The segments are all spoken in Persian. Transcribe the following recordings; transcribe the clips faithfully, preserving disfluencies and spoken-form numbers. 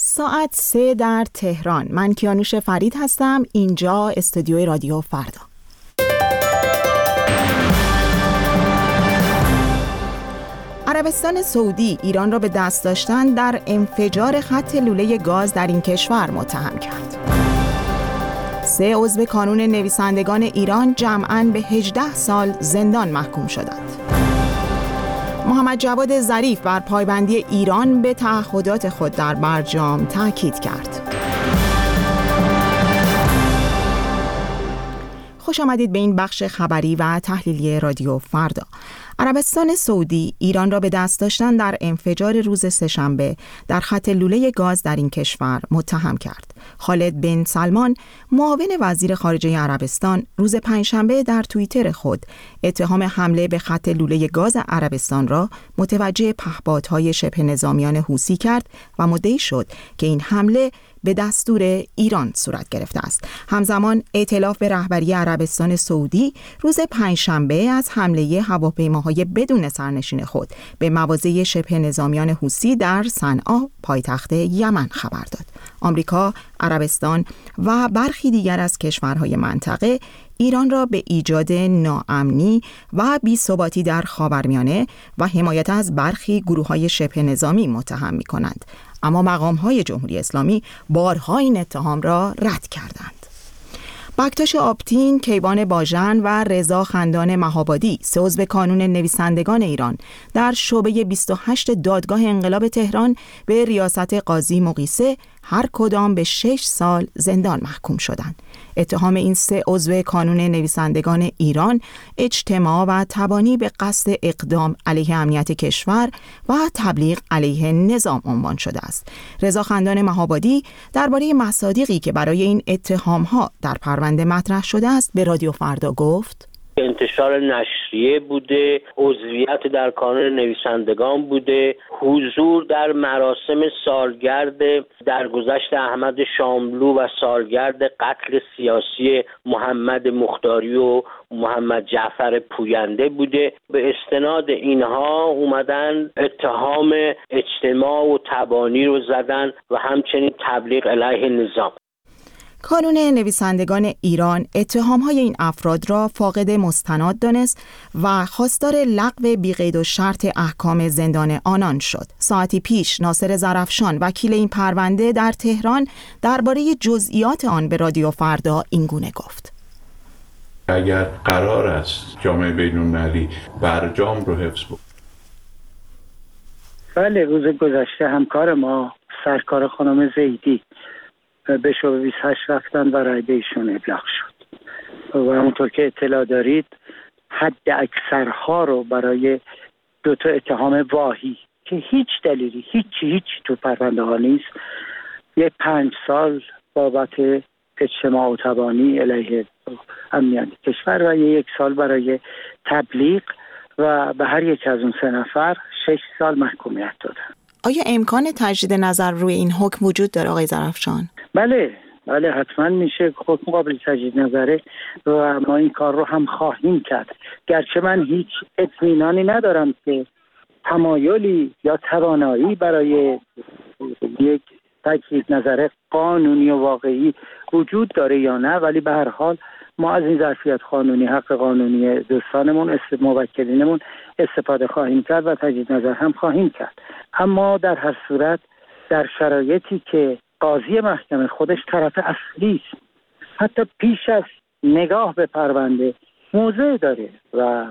ساعت سه در تهران. من کیانوش فرید هستم. اینجا استودیوی رادیو فردا. عربستان سعودی ایران را به دست داشتن در انفجار خط لوله گاز در این کشور متهم کرد. سه عضو کانون نویسندگان ایران جمعاً به هجده سال زندان محکوم شدند. محمد جواد ظریف بر پایبندی ایران به تعهدات خود در برجام تاکید کرد. خوش آمدید به این بخش خبری و تحلیلی رادیو فردا. عربستان سعودی ایران را به دست داشتن در انفجار روز سه‌شنبه در خط لوله گاز در این کشور متهم کرد. خالد بن سلمان، معاون وزیر خارجه عربستان، روز پنجشنبه در توییتر خود اتهام حمله به خط لوله گاز عربستان را متوجه پهپادهای شبه نظامیان حوثی کرد و مدعی شد که این حمله به دستور ایران صورت گرفته است. همزمان ائتلاف به رهبری عربستان سعودی روز پنجشنبه از حمله هواپیماهای بدون سرنشین خود به مواضع شبه نظامیان حوثی در صنعا پایتخت یمن خبر داد. آمریکا، عربستان و برخی دیگر از کشورهای منطقه ایران را به ایجاد ناامنی و بی‌ثباتی در خاورمیانه و حمایت از برخی گروه‌های شبه نظامی متهم می‌کنند. اما مقام‌های جمهوری اسلامی بارها این اتهام را رد کردند. بکتاش آپتین، کیوان باژن و رضا خندان مهابادی، سه عضو کانون نویسندگان ایران، در شعبه بیست و هشت دادگاه انقلاب تهران به ریاست قاضی مقیسه هر کدام به شش سال زندان محکوم شدند. اتهام این سه عضو کانون نویسندگان ایران اجتماع و تبانی به قصد اقدام علیه امنیت کشور و تبلیغ علیه نظام عنوان شده است. رضا خندان مهابادی درباره مصادیقی که برای این اتهام‌ها در پرونده مطرح شده است به رادیو فردا گفت: انتشار نشریه بوده، عضویت در کانون نویسندگان بوده، حضور در مراسم سالگرد درگذشت احمد شاملو و سالگرد قتل سیاسی محمد مختاری و محمد جعفر پوینده بوده. به استناد اینها اومدن اتهام اجتماع و تبانی رو زدن و همچنین تبلیغ علیه نظام. کانون نویسندگان ایران اتهام‌های این افراد را فاقد مستند دانست و خواستار لغو بی‌قید و شرط احکام زندان آنان شد. ساعتی پیش ناصر زرافشان، وکیل این پرونده در تهران، درباره جزئیات آن به رادیو فردا اینگونه گفت: اگر قرار است جامعه بین‌المللی برجام رو حفظ کنه. بله، روز گذشته همکار ما سرکار خانم زیدی به شعبه بیست و هشت رفتن و رای به ایشون ابلاغ شد و همونطور که اطلاع دارید حد اکثرها رو برای دو تا اتهام واهی که هیچ دلیلی هیچی هیچی تو پرونده ها نیست، یه پنج سال بابت اجتماع و تبانی علیه امنیت کشور و یک سال برای تبلیغ و به هر یک از اون سه نفر شش سال محکومیت دادن. آیا امکان تجدید نظر روی این حکم وجود داره آقای زرافشان؟ بله بله حتما میشه. حکم قابل تجدید نظره و ما این کار رو هم خواهیم کرد، گرچه من هیچ اطمینانی ندارم که تمایلی یا توانایی برای یک تجدید نظر قانونی و واقعی وجود داره یا نه، ولی به هر حال ما از این ظرفیت قانونی، حق قانونی دوستانمون، است موکلینمون استفاده خواهیم کرد و تجدید نظر هم خواهیم کرد. اما در هر صورت در شرایطی که قاضی محکمه خودش طرف اصلی است، حتی پیش از نگاه به پرونده موضع داره و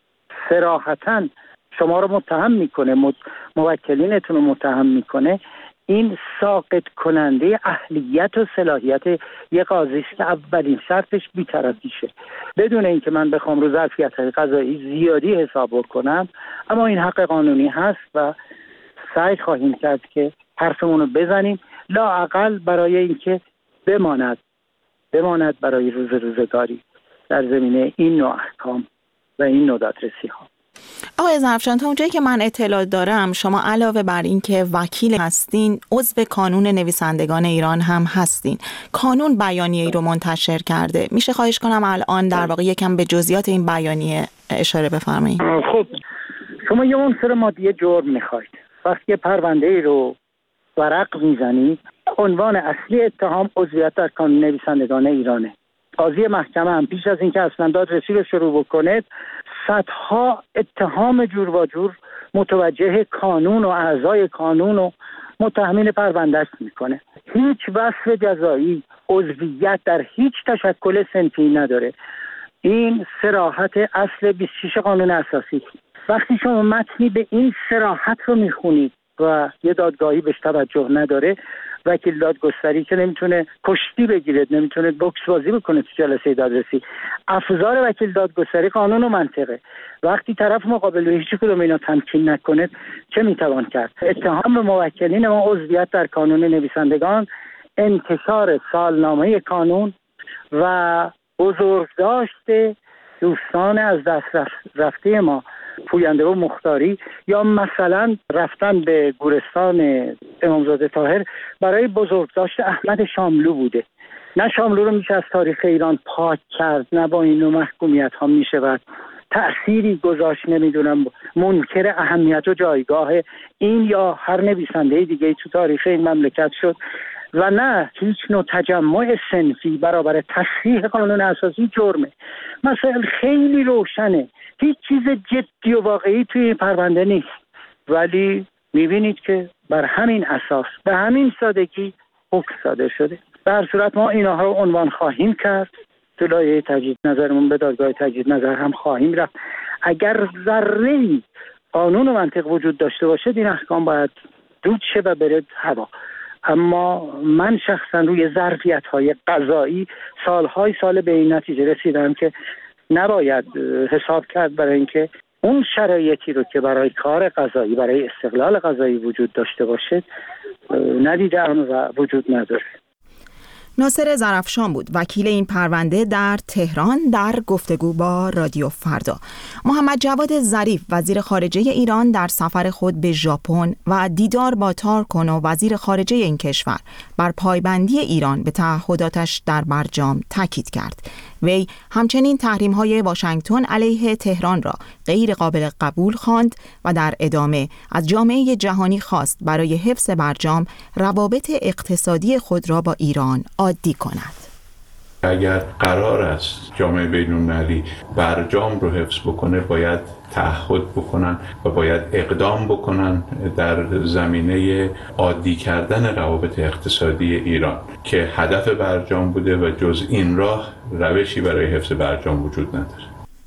صراحتاً شما رو متهم میکنه، موکلینتون رو متهم میکنه، این ساقط کننده اهلیت و صلاحیت یک قاضی است که اولین شرطش بی‌طرفیشه. بدون اینکه من بخوام رو ظرفیت قضایی زیادی حساب کنم، اما این حق قانونی هست و سعی خواهیم کرد که حرفمون رو بزنیم، لااقل برای اینکه بماند بماند برای روز روزگاری در زمینه این نوع احکام و این نوع دادرسی ها. آقای زرافشان، تا اونجایی که من اطلاع دارم شما علاوه بر این که وکیل هستین عضو کانون نویسندگان ایران هم هستین. کانون بیانیه‌ای رو منتشر کرده، میشه خواهش کنم الان در واقع یکم به جزئیات این بیانیه اشاره بفرمایید؟ خب شما یه عنصر مادی جرم میخواید. وقتی پرونده ای رو ورق میزنی، عنوان اصلی اتهام عضویت در کانون نویسندگان ایرانه. قاضی محکمه هم پیش از اینکه اصلا دادرسی رو شروع بکنه صدها اتهام جور و جور متوجه کانون و اعضای کانون و متهمین پرونده‌اش میکنه. هیچ وصف جزایی عضویت در هیچ تشکل صنفی نداره. این صراحت اصل بیست و شش قانون اساسی. وقتی شما متنی به این صراحت رو میخونید و یه دادگاهی بهش توجه نداره، وکیل دادگستری که نمیتونه کشتی بگیره، نمیتونه بوکس بازی بکنه تو جلسه دادرسی، افزار وکیل دادگستری قانون و منطقه. وقتی طرف مقابل به هیچ کدوم اینا تمکین نکنه چه میتوان کرد؟ اتهام به موکلین ما عضویت در کانون نویسندگان، انتشار سالنامه کانون و بزرگداشت دوستان از دست رفته ما پوینده و مختاری، یا مثلا رفتن به گورستان امامزاده طاهر برای بزرگداشت احمد شاملو بوده. نه شاملو رو میشه از تاریخ ایران پاک کرد، نه با این نوع محکومیت ها میشه و تأثیری گذاشت، نمیدونم منکر اهمیت و جایگاه این یا هر نویسنده دیگه تو تاریخ این مملکت شد. و نه هیچ نوع تجمع صنفی برابر تصحیح قانون اساسی جرمه. مسائل خیلی روشنه، هیچ چیز جدی و واقعی توی این پرونده نیست، ولی میبینید که بر همین اساس به همین سادگی حکم صادر شده. در صورت ما اینها رو عنوان خواهیم کرد، تو لایحه تجدید نظرمون به دادگاه تجدید نظر هم خواهیم رفت. اگر ذره‌ای قانون و منطق وجود داشته باشه این احکام باید دود شه و بره هوا. اما من شخصا روی ظرفیت‌های قضایی سالهای سال به این نتیجه رسیدم که نباید حساب کرد برای اینکه اون شرایطی رو که برای کار قضایی، برای استقلال قضایی وجود داشته باشه ندیدم و وجود نداره. ناصر ظرفشان بود وکیل این پرونده در تهران در گفتگو با رادیو فردا. محمد جواد ظریف وزیر خارجه ایران در سفر خود به ژاپن و دیدار با تارکونو وزیر خارجه این کشور بر پایبندی ایران به تعهداتش در برجام تاکید کرد. وی همچنین تحریم‌های واشنگتن علیه تهران را غیر قابل قبول خواند و در ادامه از جامعه جهانی خواست برای حفظ برجام روابط اقتصادی خود را با ایران عادی کند. اگر قرار است جامعه بین‌المللی برجام رو حفظ بکنه باید تعهد بکنن و باید اقدام بکنن در زمینه عادی کردن روابط اقتصادی ایران که هدف برجام بوده و جز این راه روشی برای حفظ برجام وجود نداره.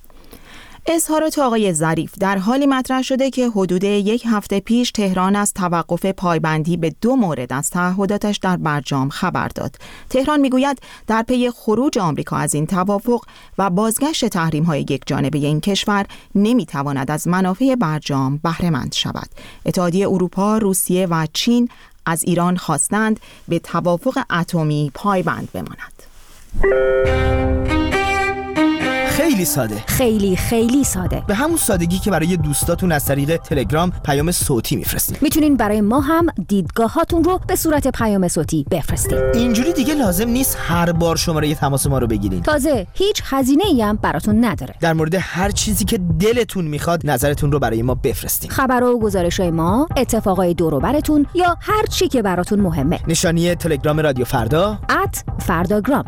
اظهارات آقای ظریف در حالی مطرح شده که حدود یک هفته پیش تهران از توقف پایبندی به دو مورد از تعهداتش در برجام خبر داد. تهران میگوید در پی خروج آمریکا از این توافق و بازگشت تحریم‌های یکجانبه این کشور نمیتواند از منافع برجام بهره مند شود. اتحادیه اروپا، روسیه و چین از ایران خواستند به توافق اتمی پایبند بماند. خیلی ساده، خیلی خیلی ساده، به همون سادگی که برای دوستاتون از طریق تلگرام پیام صوتی میفرستید. میتونین برای ما هم دیدگاهاتون رو به صورت پیام صوتی بفرستید. اینجوری دیگه لازم نیست هر بار شماره تماس ما رو بگیرین. تازه هیچ هزینه‌ای هم براتون نداره. در مورد هر چیزی که دلتون میخواد نظرتون رو برای ما بفرستید. خبر و گزارش‌های ما، اتفاقای دور و براتون یا هر چی که براتون مهمه. نشانی تلگرام رادیو فردا ات فرداگرام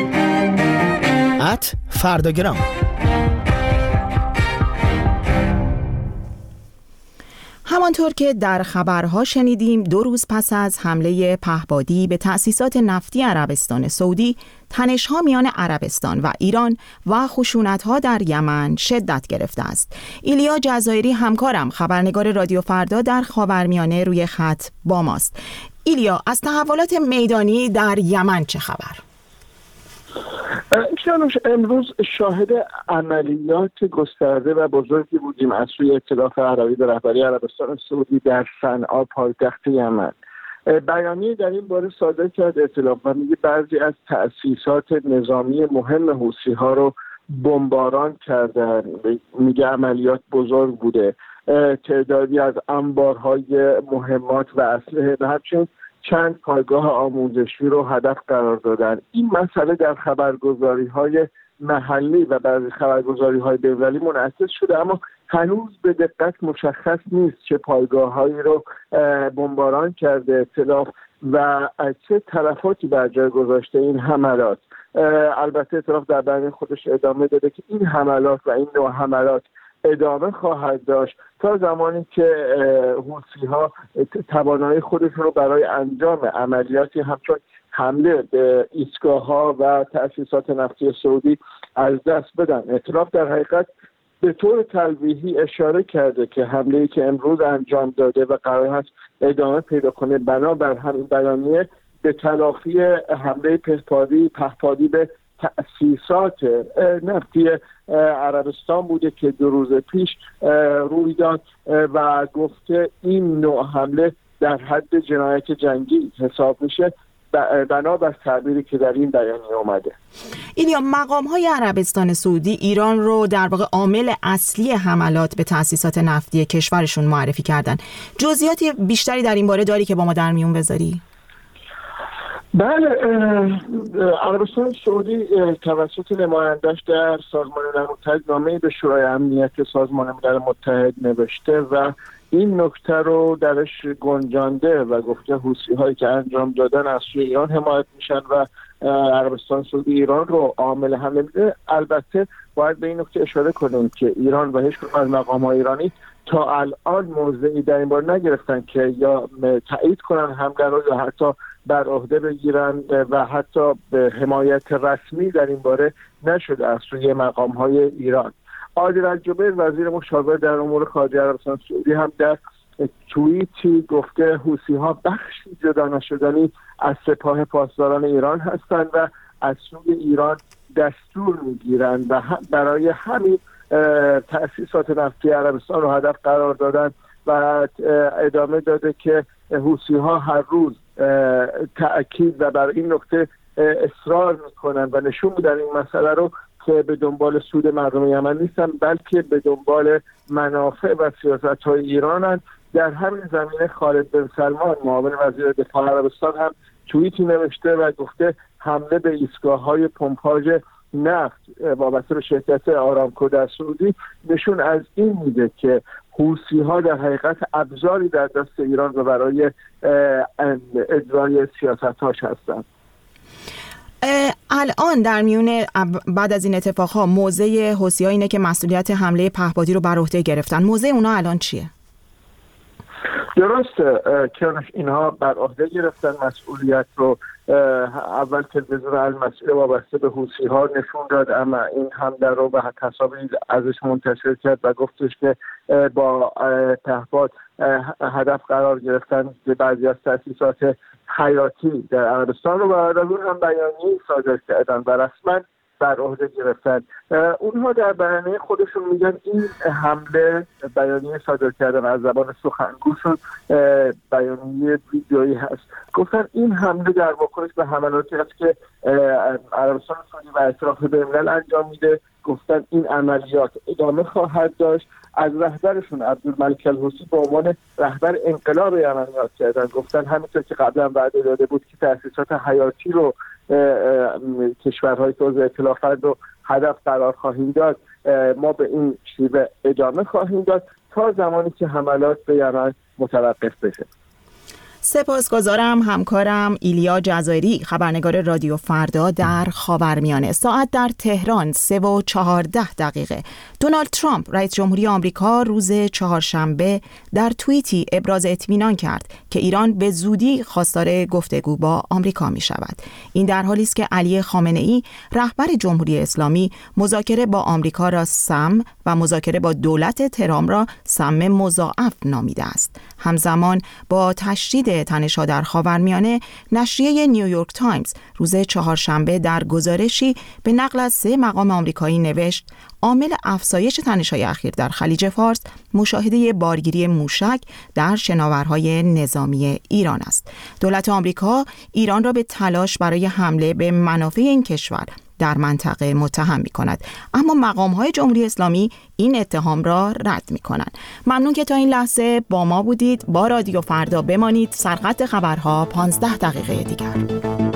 ات فرداگرام. همانطور که در خبرها شنیدیم، دو روز پس از حمله پهپادی به تأسیسات نفتی عربستان سعودی، تنش‌ها میان عربستان و ایران و خشونت‌ها در یمن شدت گرفته است. ایلیا جزایری همکارم خبرنگار رادیو فردا در خاورمیانه روی خط با ماست. ایلیا، از تحولات میدانی در یمن چه خبر؟ کیانوش، امروز شاهد عملیات گسترده و بزرگی بودیم از سوی ائتلاف عربی به رهبری عربستان سعودی در صنعا پایتخت یمن. بیانیه در این باره صادر کرد ائتلاف و میگه بعضی از تأسیسات نظامی مهم حوثی‌ها رو بمباران کردن. میگه عملیات بزرگ بوده، تعدادی از انبارهای مهمات و اسلحه و همچنین چند پایگاه آموزشی رو هدف قرار دادن. این مسئله در خبرگزاری‌های محلی و بعضی خبرگزاری‌های بین‌المللی منعکس شده، اما هنوز به دقت مشخص نیست چه پایگاه‌هایی رو بمباران کرده ائتلاف و چه تلفاتی بر جای گذاشته این حملات. البته ائتلاف در بیان خودش ادامه داده که این حملات و این نوع حملات ادامه خواهد داشت تا زمانی که حوثی‌ها توانایی خودشون رو برای انجام عملیاتی همچون حمله به ایستگاه‌ها و تأسیسات نفتی سعودی از دست بدن. ائتلاف در حقیقت به طور تلویحی اشاره کرده که حمله‌ای که امروز انجام داده و قرار هست ادامه پیدا کنه بنابر همین بیانیه به تلافی حمله پهپادی پهپادی به تأسیسات نفتی عربستان بوده که دو روز پیش روی داد و گفته این نوع حمله در حد جنایت جنگی حساب میشه بنابر تعبیری که در این بیانیه اومده. ایلیا، مقام‌های عربستان سعودی ایران رو در واقع عامل اصلی حملات به تأسیسات نفتی کشورشون معرفی کردن. جزئیات بیشتری در این باره داری که با ما در میون بذاری؟ بله، عربستان سعودی توسط نماینده‌اش در سازمان ملل متحد نامه‌ای به شورای امنیت سازمان ملل متحد نوشته و این نکته رو درش گنجانده و گفته حوثی‌هایی که انجام دادن از سوی ایران حمایت میشن و عربستان سعودی ایران رو عامل حمله میده. البته باید به این نکته اشاره کنیم که ایران و هیچ کدوم از مقام‌های ایرانی تا الان موضعی در این باره نگرفتن که یا تایید کنن حمله رو یا حتی بر عهده بگیرن و حتی به حمایت رسمی در این باره نشده از سوی مقام‌های ایران. عادل الجبیر وزیر مشاور در امور خارجه عربستان سعودی هم در توییتی گفته حوثی‌ها بخشی جدا نشدنی از سپاه پاسداران ایران هستند و از سوی ایران دستور میگیرند و برای همین تأسیسات نفتی عربستان رو هدف قرار دادن و ادامه داده که حوثی‌ها هر روز تأکید و بر این نکته اصرار میکنن و نشون میدن این مسئله رو که به دنبال سود مردم یمن نیستن بلکه به دنبال منافع و سیاست‌های ایرانن. در همین زمینه خالد بن سلمان معاون وزیر دفاع عربستان هم توییتی نوشته و گفته حمله به ایستگاه‌های پمپاژ نفت وابسته به شرکت آرامکو در سعودی نشون از این میده که حوثی‌ها در حقیقت ابزاری در دست ایران و برای اجرای سیاست‌هاش هستند. الان در میون بعد از این اتفاقها موضع حوثی‌ها اینه که مسئولیت حمله پهپادی رو بر عهده گرفتن. موضع اونا الان چیه؟ درسته که اینها بر عهده گرفتن مسئولیت رو. اول تلویزیون المسئله وابسته به حوثی‌ها نشون داد اما این حمله رو به تصاویر ازش منتشر کرد و گفتش که با پهپاد هدف قرار گرفتن به بعضی از تأسیسات حیاتی در عربستان رو و از اون هم بیانیه صادر کردن و رسما بر عهده گرفتن. اونها در بیانیه خودشون میگن این حمله بیانیه صادر کردن از زبان سخنگوشون بیانیه ویدیویی هست. گفتن این حمله در واکنش به حملاتی است که عربستان سعودی و اطراف بین‌الملل انجام میده. گفتن این عملیات ادامه خواهد داشت. از رهبرشون عبدالملک الحوثی به عنوان رهبر انقلاب یمن یاد کردن. گفتن همینطور که قبلا وعده داده بود که تأسیسات حیاتی رو کشورهای که عضو ائتلافند رو هدف قرار خواهیم داد، ما به این شیوه ادامه خواهیم داد تا زمانی که حملات به یمن متوقف بشه. سپاسگزارم همکارم ایلیا جزایری، خبرنگار رادیو فردا در خاورمیانه. ساعت در تهران سه و چهارده دقیقه. دونالد ترامپ رئیس جمهوری آمریکا روز چهارشنبه در توییتی ابراز اطمینان کرد که ایران به زودی خواستار گفتگو با آمریکا می شود. این در حالی است که علی خامنه ای رهبر جمهوری اسلامی مذاکره با آمریکا را سم و مذاکره با دولت تهران را سم مضاعف نامیده است. همزمان با تشدید تنش‌ها در خاورمیانه، نشریه نیویورک تایمز روز چهارشنبه در گزارشی به نقل از سه مقام آمریکایی نوشت عامل افزایش تنش‌های اخیر در خلیج فارس مشاهده بارگیری موشک در شناورهای نظامی ایران است. دولت آمریکا ایران را به تلاش برای حمله به منافع این کشور در منطقه متهم می کند، اما مقام‌های جمهوری اسلامی این اتهام را رد می کنند. ممنون که تا این لحظه با ما بودید. با رادیو فردا بمانید. سرخط خبرها پانزده دقیقه دیگر.